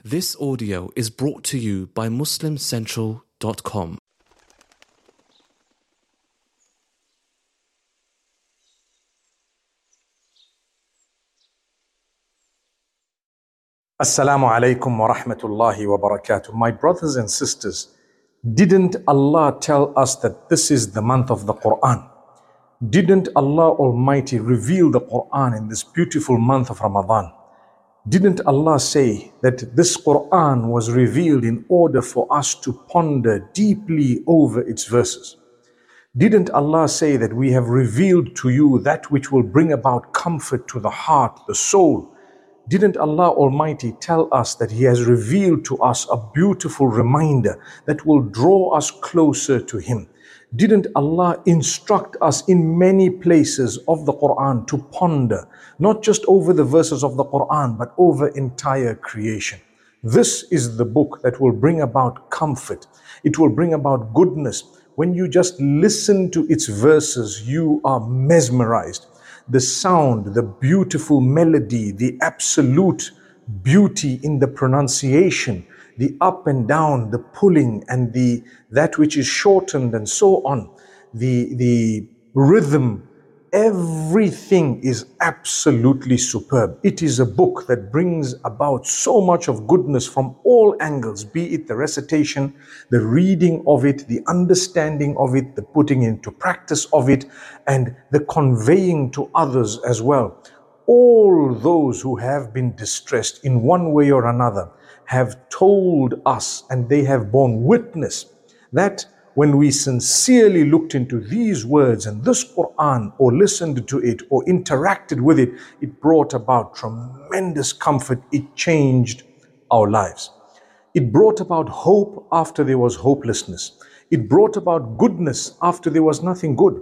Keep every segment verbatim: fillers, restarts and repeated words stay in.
This audio is brought to you by Muslim Central dot com. Assalamu alaikum wa rahmatullahi wa barakatuh. My brothers and sisters, didn't Allah tell us that this is the month of the Quran? Didn't Allah Almighty reveal the Quran in this beautiful month of Ramadan? Didn't Allah say that this Quran was revealed in order for us to ponder deeply over its verses? Didn't Allah say that we have revealed to you that which will bring about comfort to the heart, the soul? Didn't Allah Almighty tell us that He has revealed to us a beautiful reminder that will draw us closer to Him? Didn't Allah instruct us in many places of the Quran to ponder, not just over the verses of the Quran, but over entire creation? This is the book that will bring about comfort. It will bring about goodness. When you just listen to its verses, you are mesmerized. The sound, the beautiful melody, the absolute beauty in the pronunciation, the up and down, the pulling, and the that which is shortened and so on, the, the rhythm, everything is absolutely superb. It is a book that brings about so much of goodness from all angles, be it the recitation, the reading of it, the understanding of it, the putting into practice of it, and the conveying to others as well. All those who have been distressed in one way or another have told us, and they have borne witness, that when we sincerely looked into these words and this Quran, or listened to it, or interacted with it, it brought about tremendous comfort. It changed our lives. It brought about hope after there was hopelessness. It brought about goodness after there was nothing good.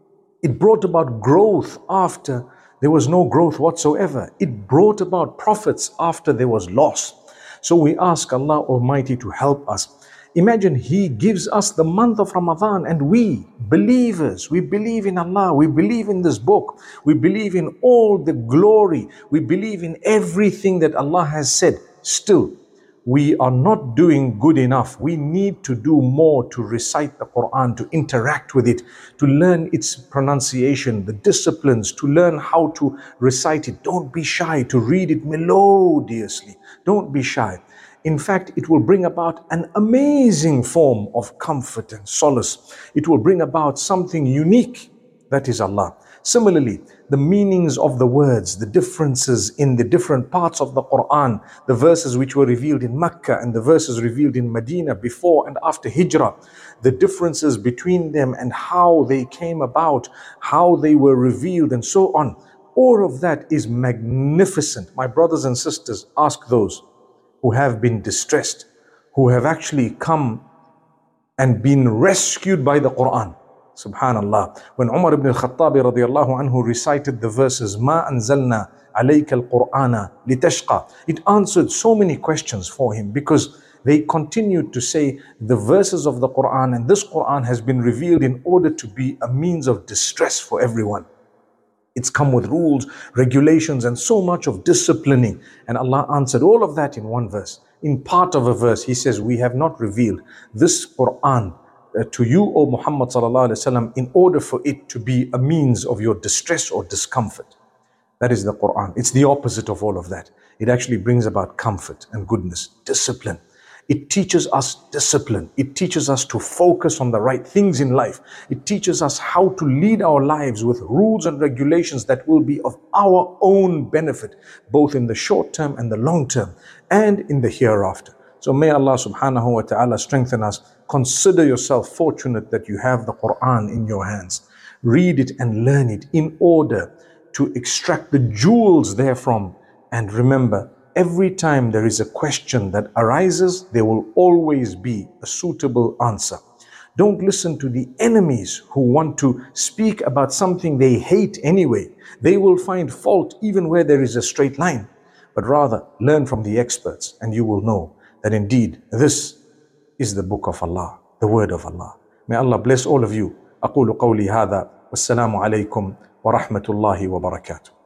It brought about growth after there was no growth whatsoever. It brought about profits after there was loss. So we ask Allah Almighty to help us. Imagine He gives us the month of Ramadan, and we, believers, we believe in Allah, we believe in this book, we believe in all the glory, we believe in everything that Allah has said. Still, we are not doing good enough. We need to do more to recite the Quran, to interact with it, to learn its pronunciation, the disciplines, to learn how to recite it. Don't be shy to read it melodiously. Don't be shy. In fact, it will bring about an amazing form of comfort and solace. It will bring about something unique, that is Allah. Similarly, the meanings of the words, the differences in the different parts of the Quran, the verses which were revealed in Mecca and the verses revealed in Medina before and after Hijrah, the differences between them and how they came about, how they were revealed and so on. All of that is magnificent. My brothers and sisters, ask those who have been distressed, who have actually come and been rescued by the Quran. Subhanallah. When Umar ibn al-Khattab radiyallahu anhu recited the verses, مَا أَنزَلْنَا عَلَيْكَ الْقُرْآنَ لِتَشْقَى, it answered so many questions for him, because they continued to say the verses of the Quran and this Quran has been revealed in order to be a means of distress for everyone. It's come with rules, regulations, and so much of disciplining. And Allah answered all of that in one verse. In part of a verse, He says, we have not revealed this Quran uh, to you, O Muhammad sallallahu alaihi wasallam, in order for it to be a means of your distress or discomfort. That is the Quran. It's the opposite of all of that. It actually brings about comfort and goodness, discipline. It teaches us discipline. It teaches us to focus on the right things in life. It teaches us how to lead our lives with rules and regulations that will be of our own benefit, both in the short term and the long term, and in the hereafter. So may Allah subhanahu wa ta'ala strengthen us. Consider yourself fortunate that you have the Quran in your hands. Read it and learn it in order to extract the jewels therefrom. And remember, every time there is a question that arises, there will always be a suitable answer. Don't listen to the enemies who want to speak about something they hate anyway. They will find fault even where there is a straight line. But rather, learn from the experts, and you will know that indeed this is the book of Allah, the word of Allah. May Allah bless all of you. أقول قولي هذا والسلام عليكم ورحمة الله وبركاته.